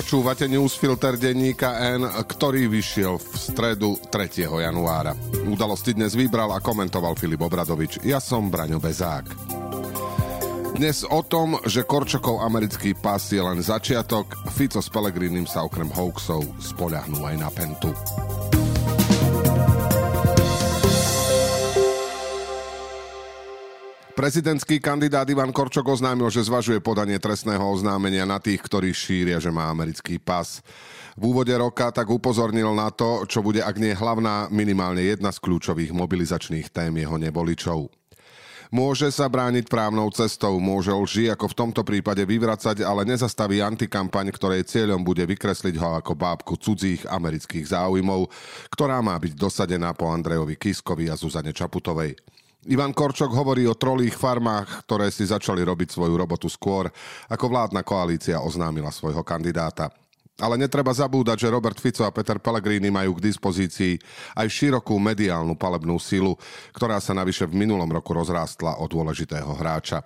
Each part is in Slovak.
Počúvate newsfilter denníka N, ktorý vyšiel v stredu 3. januára. Udalosti dnes vybral a komentoval Filip Obradovič. Ja som Braňo Bezák. Dnes o tom, že Korčokov americký pas je len začiatok, Fico s Pellegrinim sa okrem hoaxov spoľahnú aj na Pentu. Prezidentský kandidát Ivan Korčok oznámil, že zvažuje podanie trestného oznámenia na tých, ktorí šíria, že má americký pas. V úvode roka tak upozornil na to, čo bude, ak nie hlavná, minimálne jedna z kľúčových mobilizačných tém jeho nevoličov. Môže sa brániť právnou cestou, môže lži, ako v tomto prípade vyvracať, ale nezastaví antikampaň, ktorej cieľom bude vykresliť ho ako bábku cudzích amerických záujmov, ktorá má byť dosadená po Andrejovi Kiskovi a Zuzane Čaputovej. Ivan Korčok hovorí o trolých farmách, ktoré si začali robiť svoju robotu skôr, ako vládna koalícia oznámila svojho kandidáta. Ale netreba zabúdať, že Robert Fico a Peter Pellegrini majú k dispozícii aj širokú mediálnu palebnú silu, ktorá sa navyše v minulom roku rozrástla o dôležitého hráča.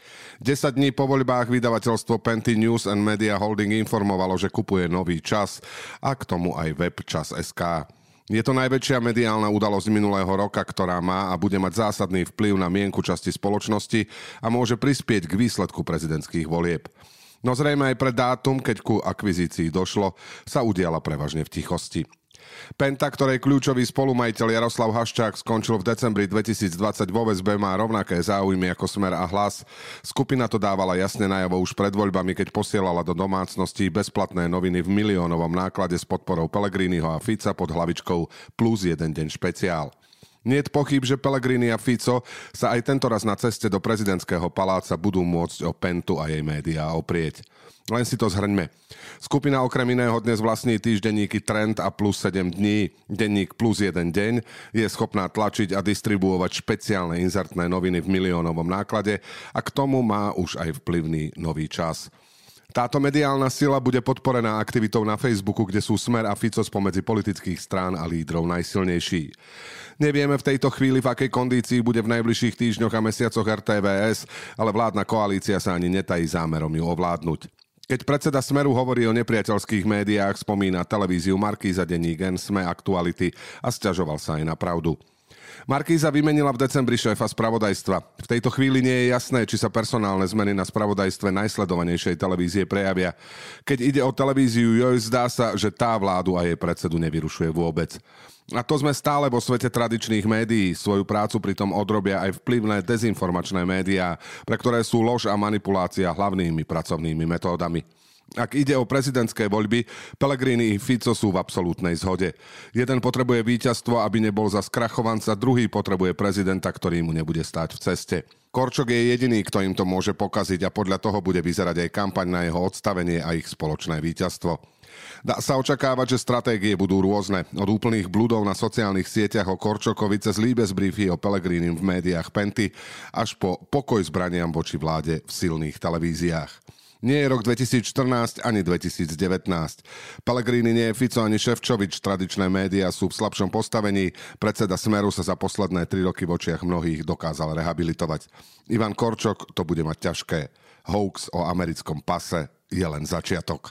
10 dní po voľbách vydavateľstvo Penty News and Media Holding informovalo, že kupuje Nový čas a k tomu aj web Čas.sk. Je to najväčšia mediálna udalosť minulého roka, ktorá má a bude mať zásadný vplyv na mienku časti spoločnosti a môže prispieť k výsledku prezidentských volieb. No zrejme aj pre dátum, keď ku akvizícii došlo, sa udiala prevažne v tichosti. Penta, ktorej kľúčový spolumajiteľ Jaroslav Haščák skončil v decembri 2020 vo väzbe, má rovnaké záujmy ako Smer a Hlas. Skupina to dávala jasne najavo už pred voľbami, keď posielala do domácností bezplatné noviny v miliónovom náklade s podporou Pellegriniho a Fica pod hlavičkou plus jeden deň špeciál. Niet pochyb, že Pellegrini a Fico sa aj tentoraz na ceste do prezidentského paláca budú môcť o Pentu a jej médiá oprieť. Len si to zhrňme. Skupina okrem iného dnes vlastní týždenníky Trend a Plus 7 dní, denník Plus 1 deň, je schopná tlačiť a distribuovať špeciálne inzertné noviny v miliónovom náklade a k tomu má už aj vplyvný Nový čas. Táto mediálna sila bude podporená aktivitou na Facebooku, kde sú Smer a Fico spomedzi politických strán a lídrov najsilnejší. Nevieme v tejto chvíli, v akej kondícii bude v najbližších týždňoch a mesiacoch RTVS, ale vládna koalícia sa ani netají zámerom ju ovládnuť. Keď predseda Smeru hovorí o nepriateľských médiách, spomína televíziu Markíza, denník N, Sme, Aktuality a sťažoval sa aj na Pravdu. Markíza vymenila v decembri šéfa spravodajstva. V tejto chvíli nie je jasné, či sa personálne zmeny na spravodajstve najsledovanejšej televízie prejavia. Keď ide o televíziu Joj, zdá sa, že tá vládu a jej predsedu nevyrušuje vôbec. A to sme stále vo svete tradičných médií. Svoju prácu pritom odrobia aj vplyvné dezinformačné médiá, pre ktoré sú lož a manipulácia hlavnými pracovnými metódami. Ak ide o prezidentské voľby, Pellegrini i Fico sú v absolútnej zhode. Jeden potrebuje víťazstvo, aby nebol za skrachovanca, druhý potrebuje prezidenta, ktorý mu nebude stáť v ceste. Korčok je jediný, kto im to môže pokaziť a podľa toho bude vyzerať aj kampaň na jeho odstavenie a ich spoločné víťazstvo. Dá sa očakávať, že stratégie budú rôzne. Od úplných bludov na sociálnych sieťach o Korčokovi cez líbezbriefy o Pellegrinim v médiách Penty až po pokoj zbraniam voči vláde v silných televíziách. Nie je rok 2014 ani 2019. Pellegrini nie je Fico ani Šefčovič. Tradičné médiá sú v slabšom postavení. Predseda Smeru sa za posledné 3 roky v očiach mnohých dokázal rehabilitovať. Ivan Korčok to bude mať ťažké. Hoax o americkom pase je len začiatok.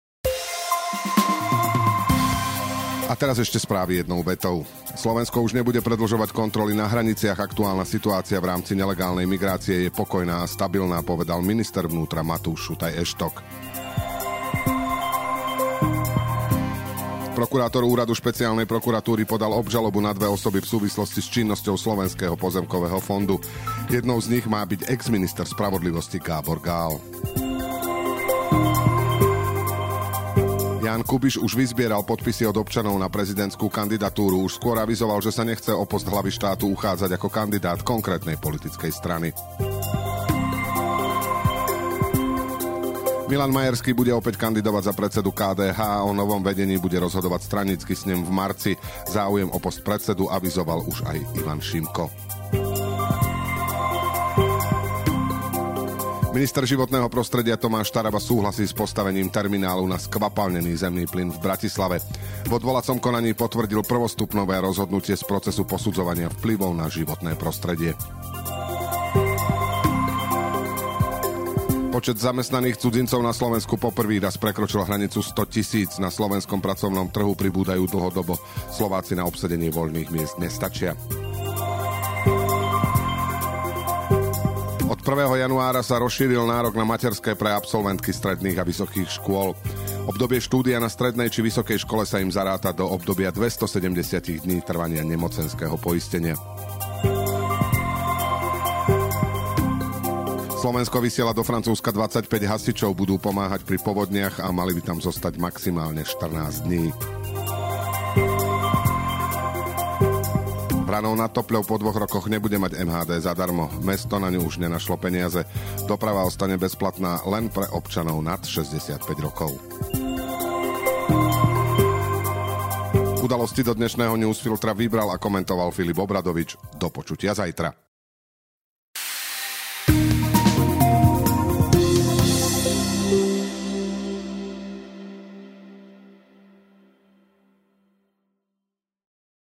A teraz ešte správy jednou vetou. Slovensko už nebude predĺžovať kontroly na hraniciach. Aktuálna situácia v rámci nelegálnej migrácie je pokojná a stabilná, povedal minister vnútra Matúš Šutaj Eštok. Prokurátor úradu špeciálnej prokuratúry podal obžalobu na 2 osoby v súvislosti s činnosťou Slovenského pozemkového fondu. Jednou z nich má byť ex-minister spravodlivosti Gábor Gál. Ján Kubiš už vyzbieral podpisy od občanov na prezidentskú kandidatúru. Už skôr avizoval, že sa nechce o post hlavy štátu uchádzať ako kandidát konkrétnej politickej strany. Milan Majerský bude opäť kandidovať za predsedu KDH. O novom vedení bude rozhodovať stranícky snem v marci. Záujem o post predsedu avizoval už aj Ivan Šimko. Minister životného prostredia Tomáš Taraba súhlasí s postavením terminálu na skvapalnený zemný plyn v Bratislave. V odvolacom konaní potvrdil prvostupnové rozhodnutie z procesu posudzovania vplyvov na životné prostredie. Po Počet zamestnaných cudzincov na Slovensku poprvý raz prekročil hranicu 100 000. Na slovenskom pracovnom trhu pribúdajú dlhodobo. Slováci na obsadenie voľných miest nestačia. Od 1. januára sa rozšíril nárok na materské pre absolventky stredných a vysokých škôl. Obdobie štúdia na strednej či vysokej škole sa im zaráta do obdobia 270 dní trvania nemocenského poistenia. Slovensko vysiela do Francúzska 25 hasičov, budú pomáhať pri povodniach a mali by tam zostať maximálne 14 dní. Branou nad Topľou po 2 rokoch nebude mať MHD zadarmo. Mesto na ňu už nenašlo peniaze. Doprava ostane bezplatná len pre občanov nad 65 rokov. Udalosti do dnešného newsfiltra vybral a komentoval Filip Obradovič. Do počutia zajtra.